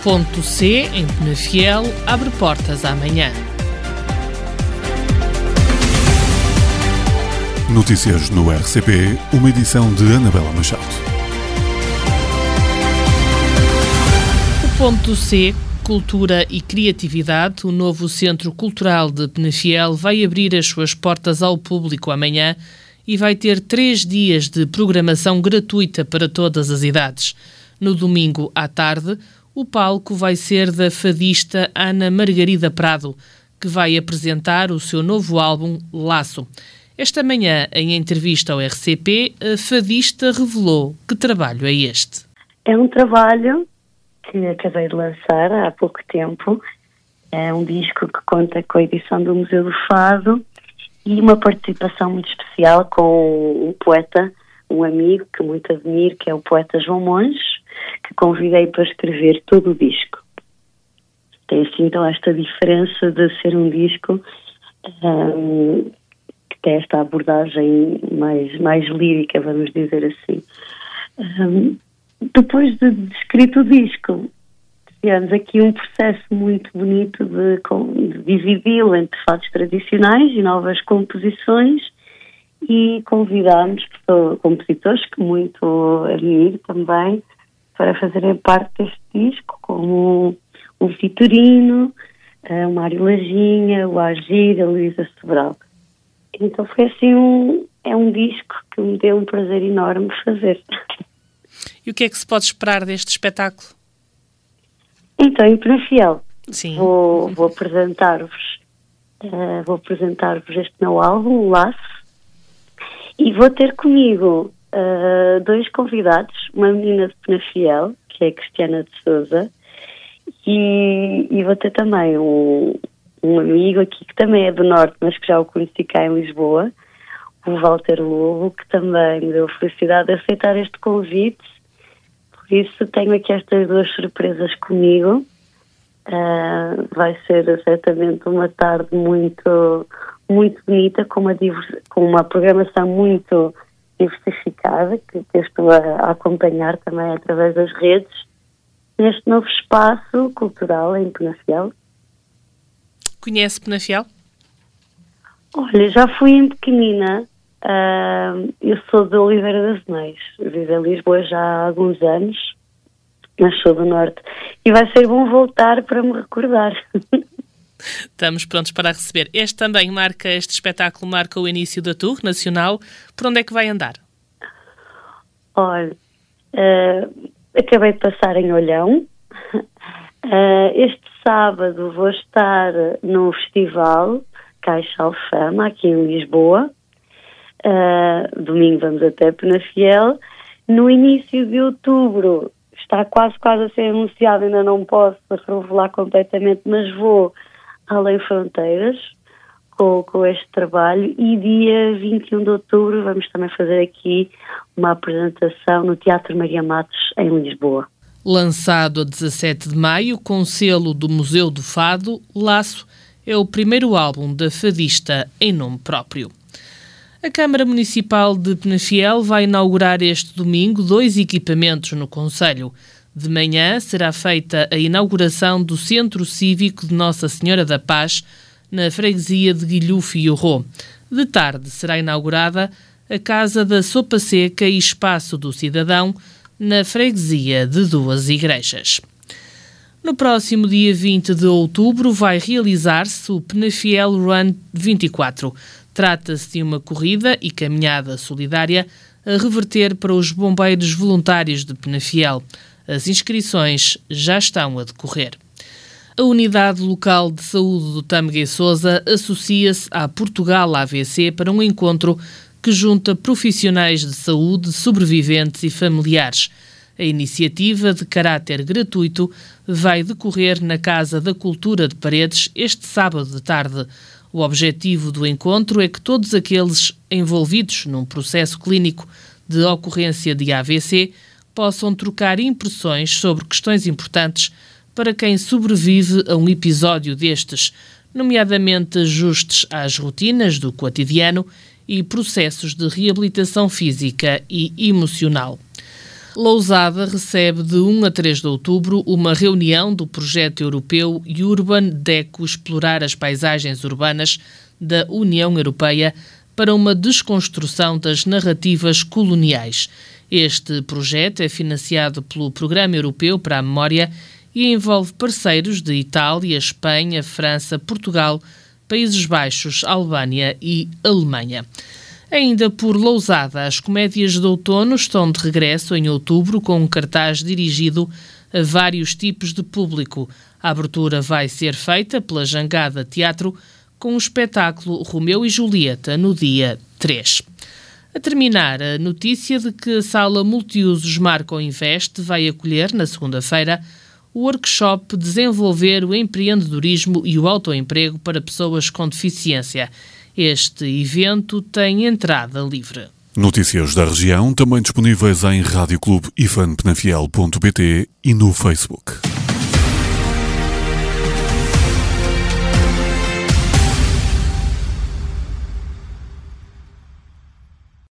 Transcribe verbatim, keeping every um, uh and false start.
Ponto C, em Penafiel, abre portas amanhã. Notícias no R C P, uma edição de Anabela Machado. O Ponto C, Cultura e Criatividade, o novo Centro Cultural de Penafiel, vai abrir as suas portas ao público amanhã e vai ter três dias de programação gratuita para todas as idades. No domingo à tarde, o palco vai ser da fadista Ana Margarida Prado, que vai apresentar o seu novo álbum Laço. Esta manhã, em entrevista ao R C P, a fadista revelou que trabalho é este. É um trabalho que acabei de lançar há pouco tempo. É um disco que conta com a edição do Museu do Fado e uma participação muito especial com um poeta, um amigo que muito admiro, que é o poeta João Monge, que convidei para escrever todo o disco. Tem assim então esta diferença de ser um disco um, que tem esta abordagem mais, mais lírica, vamos dizer assim. Um, depois de, de escrito o disco, tivemos aqui um processo muito bonito de, de dividi-lo entre fados tradicionais e novas composições, e convidámos compositores que muito admiro também para fazerem parte deste disco, como o Vitorino, o Mário Lajinha, o Agir, a Luísa Sobral. Então foi assim um, é um disco que me deu um prazer enorme fazer. E o que é que se pode esperar deste espetáculo? Então, em Penafiel, Sim. Vou, vou apresentar-vos uh, vou apresentar-vos este meu álbum, o Laço, e vou ter comigo uh, dois convidados, uma menina de Penafiel, que é a Cristiana de Sousa, e, e vou ter também um, um amigo aqui que também é do Norte, mas que já o conheci cá em Lisboa, o Walter Lobo, que também me deu a felicidade de aceitar este convite. Por isso tenho aqui estas duas surpresas comigo. Uh, vai ser certamente uma tarde muito, muito bonita, com uma, divers- com uma programação muito diversificada, que, que eu estou a, a acompanhar também através das redes, neste novo espaço cultural em Penafiel. Conhece Penafiel? Olha, já fui em pequenina. Uh, eu sou de Oliveira das Meias, vivo em Lisboa já há alguns anos, mas sou do Norte, e vai ser bom voltar para me recordar. Estamos prontos para receber. Este também marca, este espetáculo marca o início da tour nacional. Por onde é que vai andar? Olha, uh, acabei de passar em Olhão. Uh, este sábado vou estar no festival Caixa Alfama, aqui em Lisboa. Uh, domingo vamos até Penafiel. No início de outubro, está quase quase a ser anunciado, ainda não posso revelar completamente, mas vou além fronteiras com, com este trabalho, e dia vinte e um de outubro vamos também fazer aqui uma apresentação no Teatro Maria Matos, em Lisboa. Lançado a dezassete de maio, com selo do Museu do Fado, Laço é o primeiro álbum da fadista em nome próprio. A Câmara Municipal de Penafiel vai inaugurar este domingo dois equipamentos no concelho. De manhã será feita a inauguração do Centro Cívico de Nossa Senhora da Paz, na freguesia de Guilhufo e Orrô. De tarde será inaugurada a Casa da Sopa Seca e Espaço do Cidadão, na freguesia de Duas Igrejas. No próximo dia vinte de outubro vai realizar-se o Penafiel Run vinte e quatro. Trata-se de uma corrida e caminhada solidária a reverter para os bombeiros voluntários de Penafiel. As inscrições já estão a decorrer. A Unidade Local de Saúde do Tâmega e Sousa associa-se à Portugal A V C para um encontro que junta profissionais de saúde, sobreviventes e familiares. A iniciativa, de caráter gratuito, vai decorrer na Casa da Cultura de Paredes este sábado de tarde. O objetivo do encontro é que todos aqueles envolvidos num processo clínico de ocorrência de A V C possam trocar impressões sobre questões importantes para quem sobrevive a um episódio destes, nomeadamente ajustes às rotinas do cotidiano e processos de reabilitação física e emocional. Lousada recebe de um a três de outubro uma reunião do projeto europeu Urban Deco Explorar as Paisagens Urbanas da União Europeia para uma desconstrução das narrativas coloniais. Este projeto é financiado pelo Programa Europeu para a Memória e envolve parceiros de Itália, Espanha, França, Portugal, Países Baixos, Albânia e Alemanha. Ainda por Lousada, as comédias de outono estão de regresso em outubro com um cartaz dirigido a vários tipos de público. A abertura vai ser feita pela Jangada Teatro com o espetáculo Romeu e Julieta no dia três. A terminar, a notícia de que a Sala Multiusos Marco Invest vai acolher, na segunda-feira, o workshop Desenvolver o Empreendedorismo e o Autoemprego para Pessoas com Deficiência. Este evento tem entrada livre. Notícias da região também disponíveis em rádio clube ifan penafiel ponto pt e no Facebook.